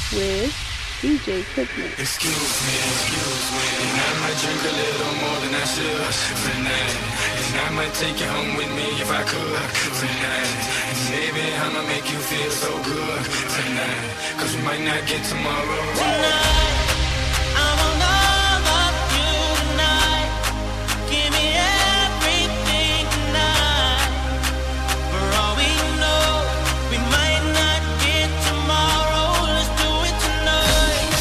with DJ Cookie. Excuse me, and I might drink a little more than I should tonight. And I might take you home with me if I could tonight. And maybe I'ma make you feel so good tonight. Cause we might not get tomorrow. Tonight, I want all of you tonight. Give me everything tonight. For all we know, we might not get tomorrow. Let's do it tonight.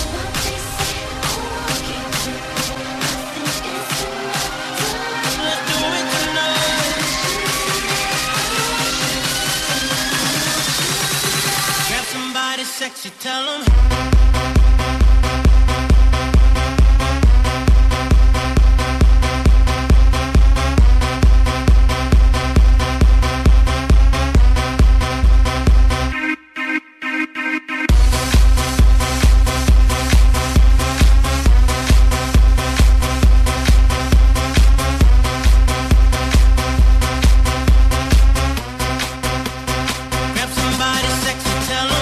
Let's do it tonight. Grab somebody sexy, tell them. Grab somebody sexy, tell them.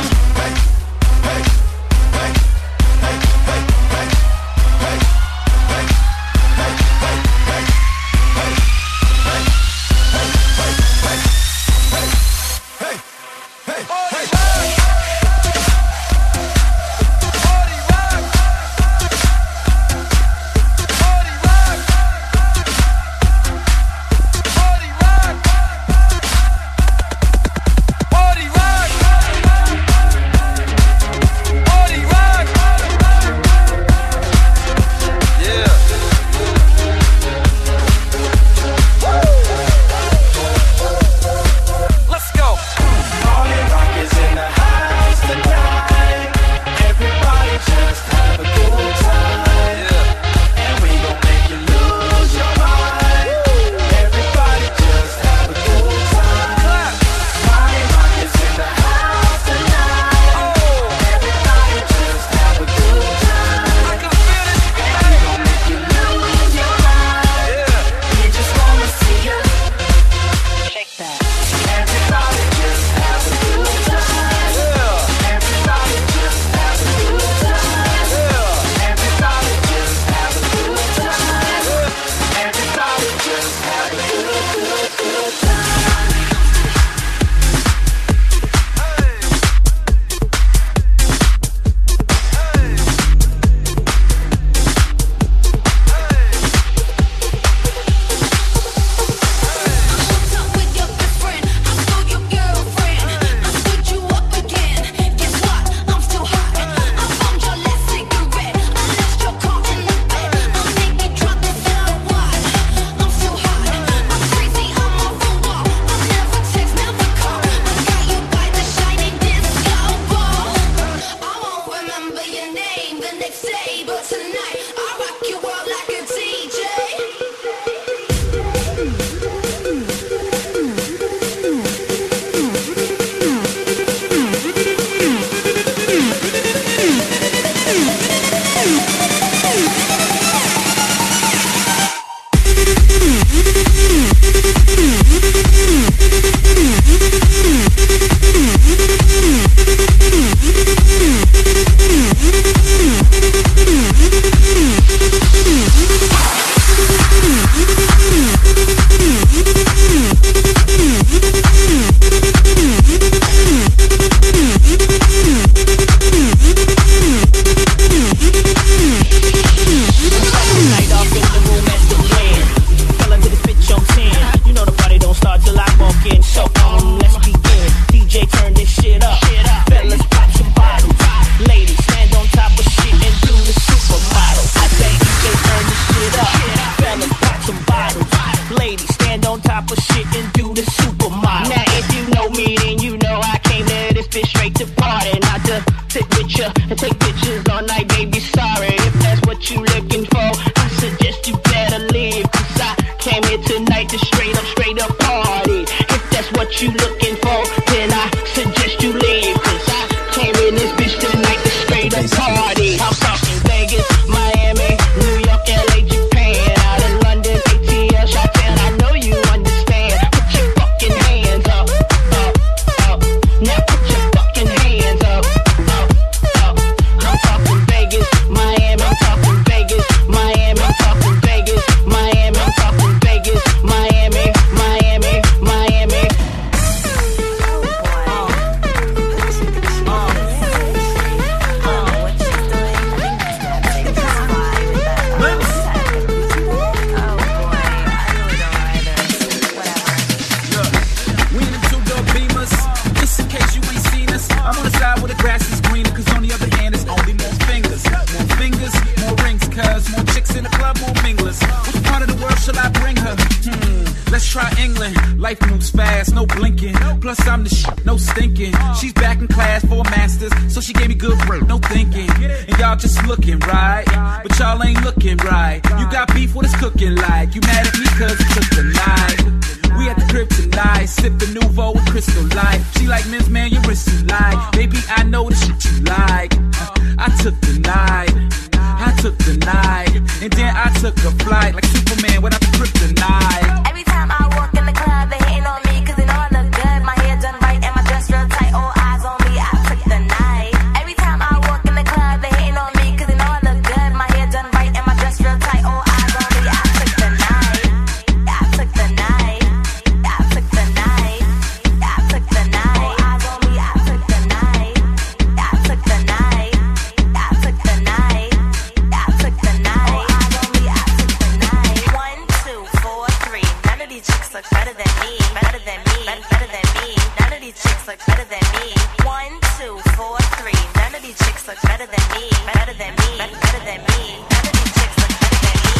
Life moves fast, no blinking. Plus I'm the shit, no stinking. She's back in class for a master's, so she gave me good work, no thinking. And y'all just looking right, but y'all ain't looking right. You got beef, what it's cooking like? You mad at me cause it took the night. We at the crib tonight, sipping Nouveau with Crystal Light. She like, Miss Man, your wrist is light. Baby, I know the shit you like. I took the night, I took the night, and then I took a flight like Superman without the kryptonite. Every time I walk in the club, they hating on me 'cause they know I look good. My hair done right and my dress real tight. All eyes on me, I took the night. Every time I walk in the club, they hating on me 'cause they know I look good. My hair done right and my dress real tight. All eyes on me, I took the night. I took the night. I took the night. I took the night. All eyes on me, I took the night. I took the night. I took the night. I took the night. All eyes on me, I took the night. 1, 2, 4, 3. None of these chicks look better than me. Better than me. Better than me. None of these chicks look better than me. 1, 2, 4, 3. None of these chicks look better than me. Better than me. Better than me. None of these chicks look better than me.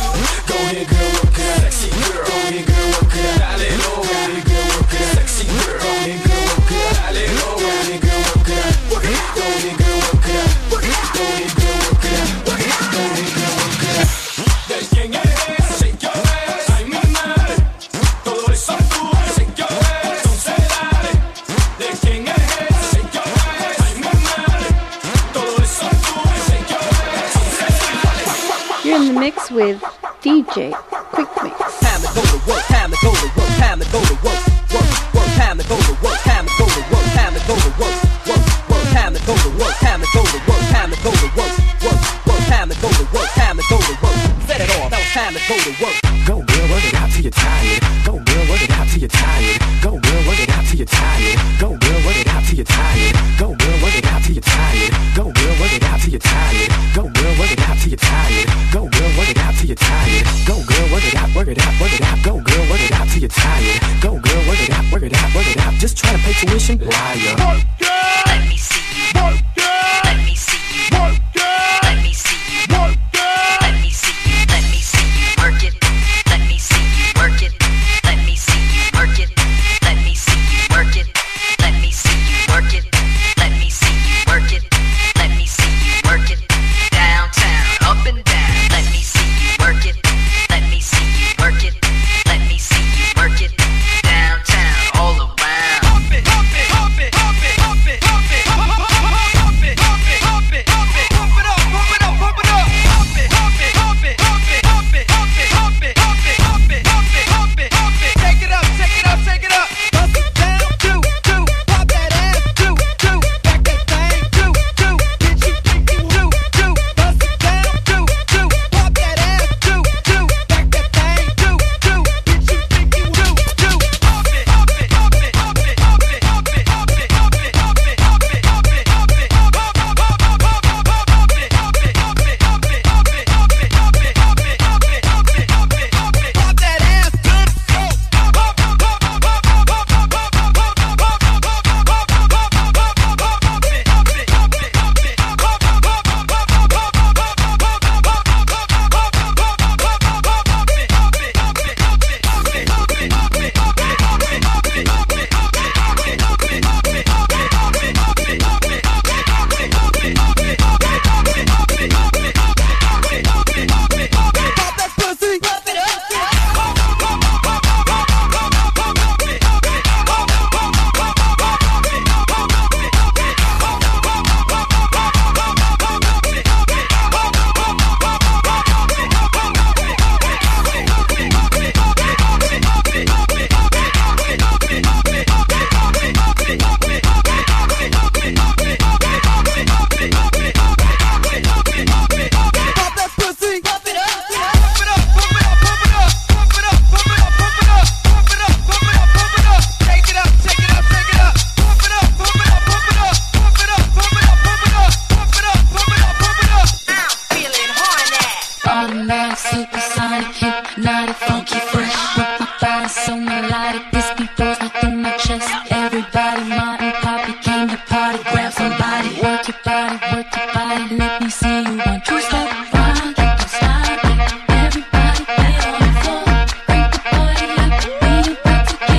Go ahead, girl, work it out. Sexy girl. Go ahead, girl, work it out. Dale, low. Go ahead, girl, work it out. Sexy girl. Go ahead, girl, work it out. Dale, low. Go ahead, girl, work it out. Go ahead, girl, work it out. Go ahead, girl, work it out. Go ahead, girl, work it out. Del quien eres, shake your ass. Ay, mi madre, todo eso tú, shake your ass. Entonces dale. Del quien eres, shake your ass. Ay, mi madre, todo eso tú, shake your ass. Entonces dale. You're in the mix with DJ Quick Mix. Time to go to work, time to go to work, time to go to work, work, work, time to go to work, time to go to work, time to go to work, work, work, time to go to work, time to go to work, time to go to work, work, work, time to go to work, time to go to work. Set it off, now it's time to go to work. Go girl, work it out till you're tired. Go girl, work it out till you're tired. Go girl, work it out till you're tired. Go girl, work it out till you're tired. Go girl, work it out till you're tired. Go girl, work it out till you're tired. Go girl, work it out till you're tired. Go girl, work it out till you're tired. Go girl, work it out, work it out, work it out. Go girl, work it out till you're tired. Go girl, work it out, work it out, work it out. Just try to pay tuition, liar. Let me see you. Let me see you. Let me see you. Let me see you. Let me see you work it. Let me see you work it. Let me see you work it. Let me see you work it. Let me see you work it. Let me see you work it. Let me see you work it. Downtown, up and down. Let me see you work it. Let me see you work it. Let me see you work it. Downtown, all around. Hump it, hump it, hump it, hump it, hump it, hump it, hump it, hump it, hump it, hump it, hump it, hump it up, hump it up, hump it up. Hump it, hump it, hump it, hump it, hump it, hump it, hump it, hump it, hump it, hump it, hump it, hump it. Take it up, take it up, take it up. Bust it down, do, pop that ass, do, back that thing, do, get you freaky, do, bust it down, do, pop that ass, do, back that thing, do, get you freaky, do. Hump it, hump it, hump it, hump it, hump it, hump it, hump it, hump it, hump it, hump it, hump it, hump it, pop that ass, good, Automatic, supersonic, hypnotic, funky, fresh. With my body so melodic, this beat goes right through my chest. Everybody, Martin, Poppy came to party. Grab somebody, work your body, let me see you one two step. Rock it, slide it, everybody get on the floor. Break the party up, we about to get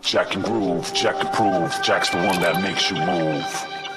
Jack can groove, Jack can prove, Jack's the one that makes you move.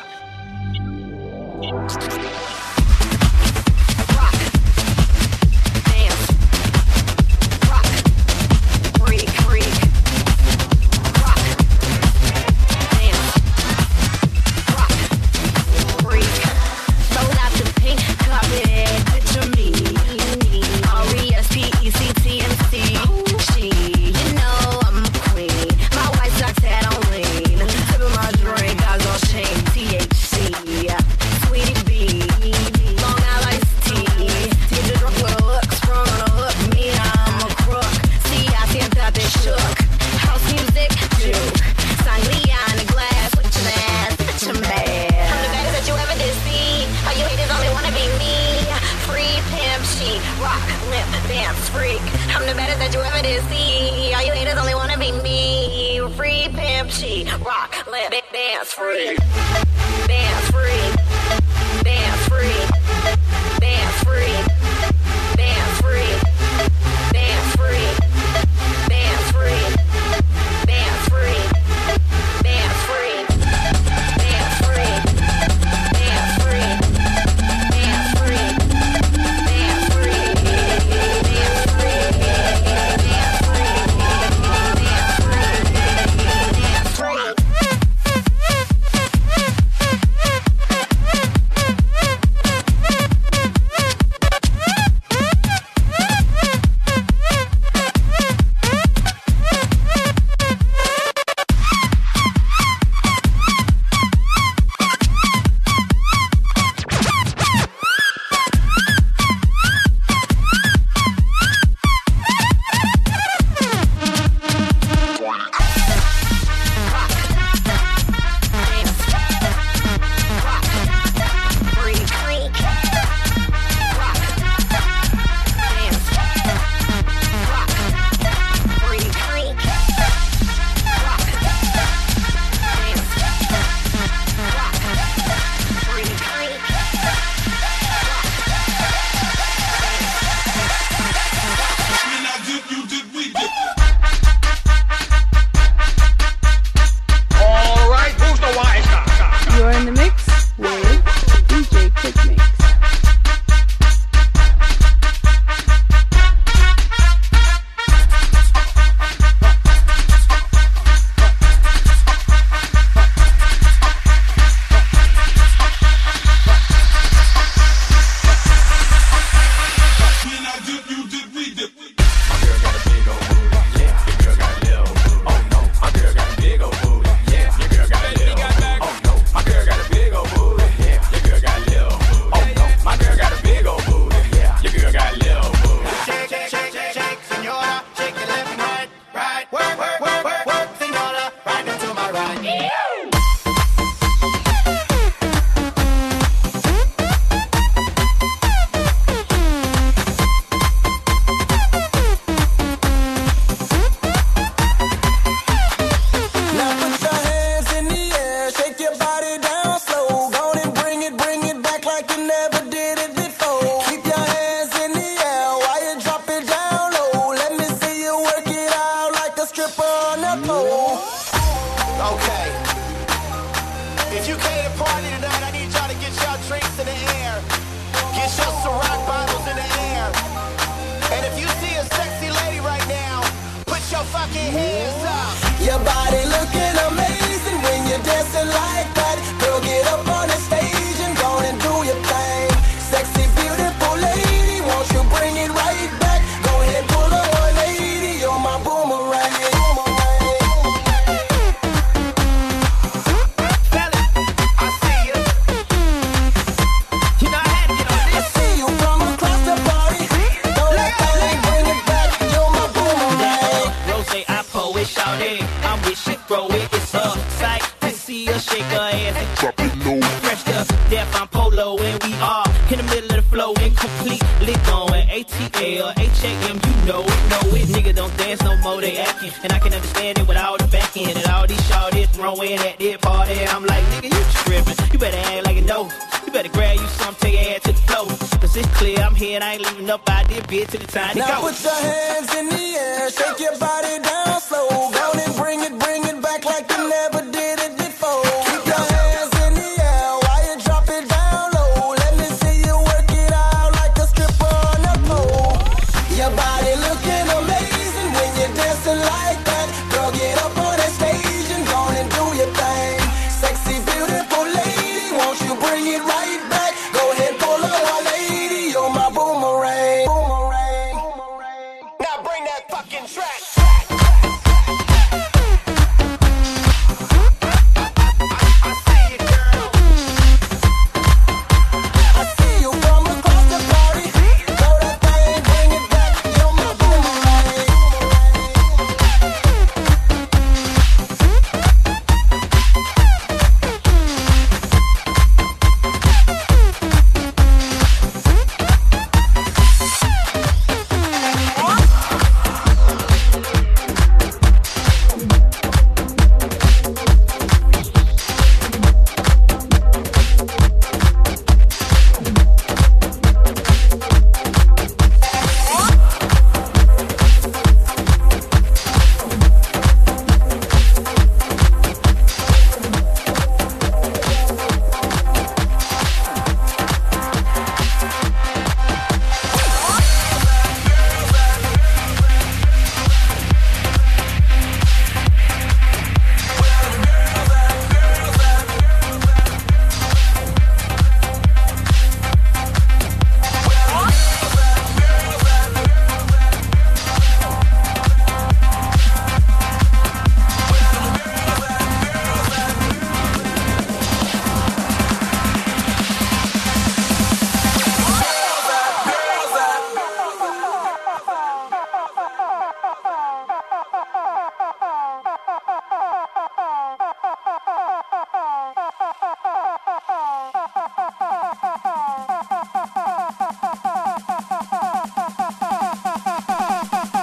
ATL, HAM, you know it. Nigga don't dance no more, they acting. And I can understand it with all the back end. And all these shawties throwing at that party. I'm like, nigga, you tripping. You better act like you know. You better grab you some, take your ass to the floor. Cause it's clear I'm here and I ain't leaving up out there, bitch, till the time to go. Now put your hands in the air, shake your body down slow. Go on and bring it, bring it.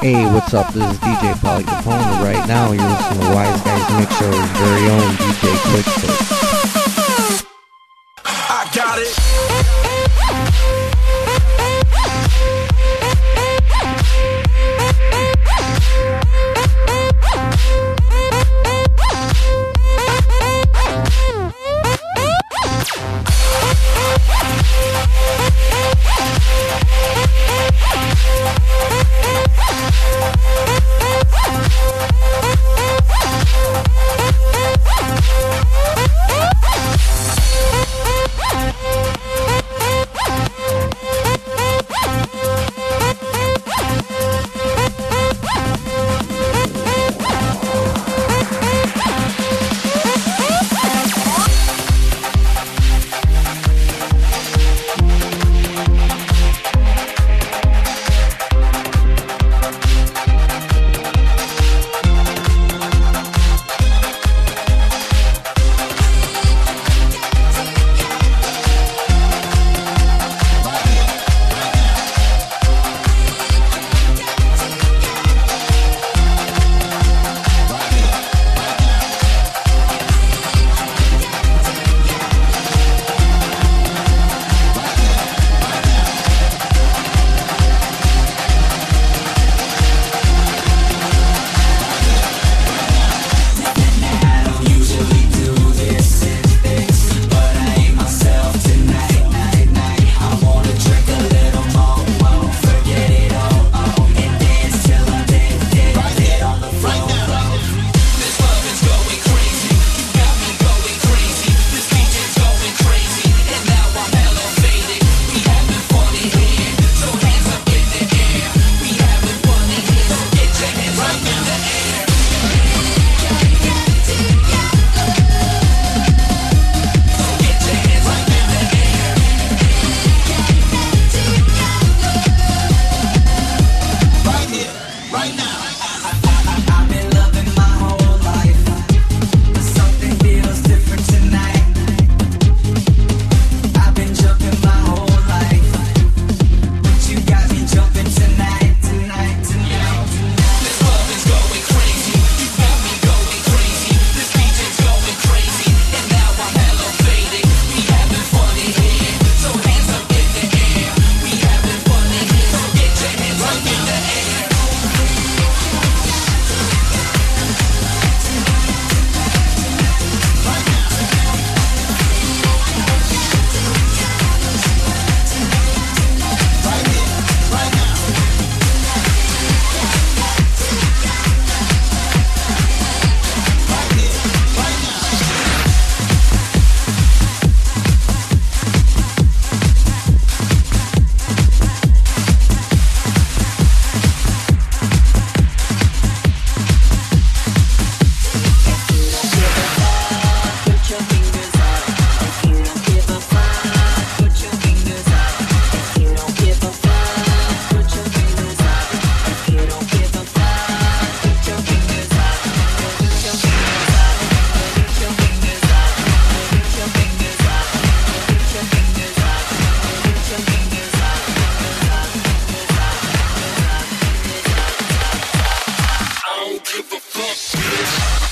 Hey, what's up? This is DJ Pauly Capone. And right now, you're listening to Wise Guys Mix Show's very own DJ Quickfoot. I got it. give a fuck, bitch.